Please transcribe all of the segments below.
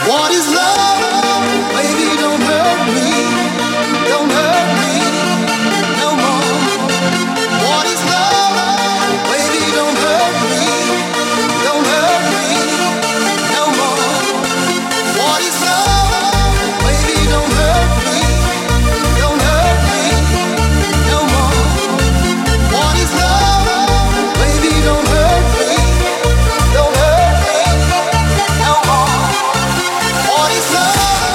What is love? Baby, don't hurt me. Don't hurt me no more. What is love? Baby, don't hurt me. Don't hurt me no more. What is love? Baby, don't hurt me. Don't hurt me no more. What is love? Baby, don't hurt me. Don't hurt me no more. What is love?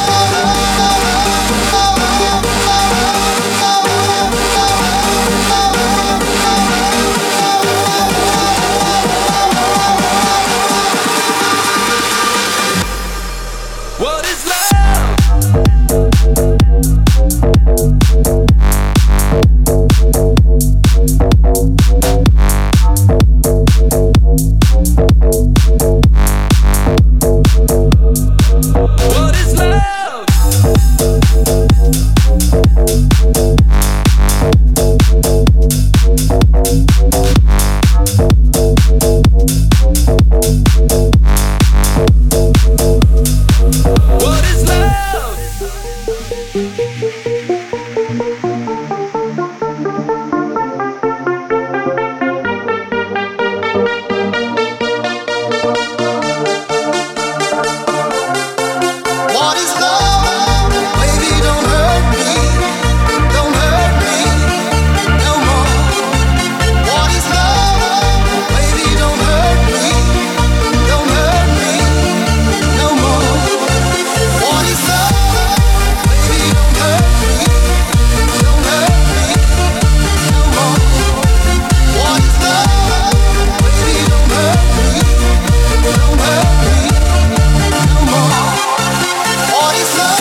What is love? What is love? What is love? What is love? Baby, don't hurt me. Don't hurt me no more. What is love? Baby, don't hurt me. Don't hurt me no more. What is love? Baby, don't hurt me. Don't hurt me no more. What is love? Baby, don't hurt me. Don't hurt me no more. What is love?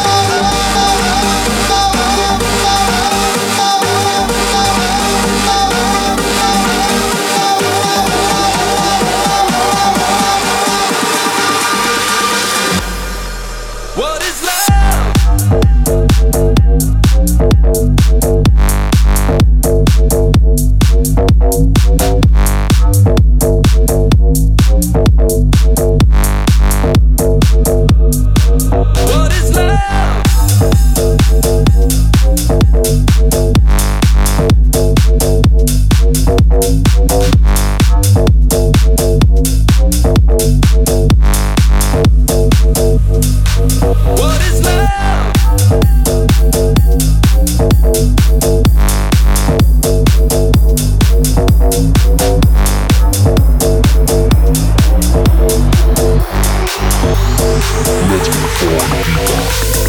What is love? What is love? What is love? Let's perform, people.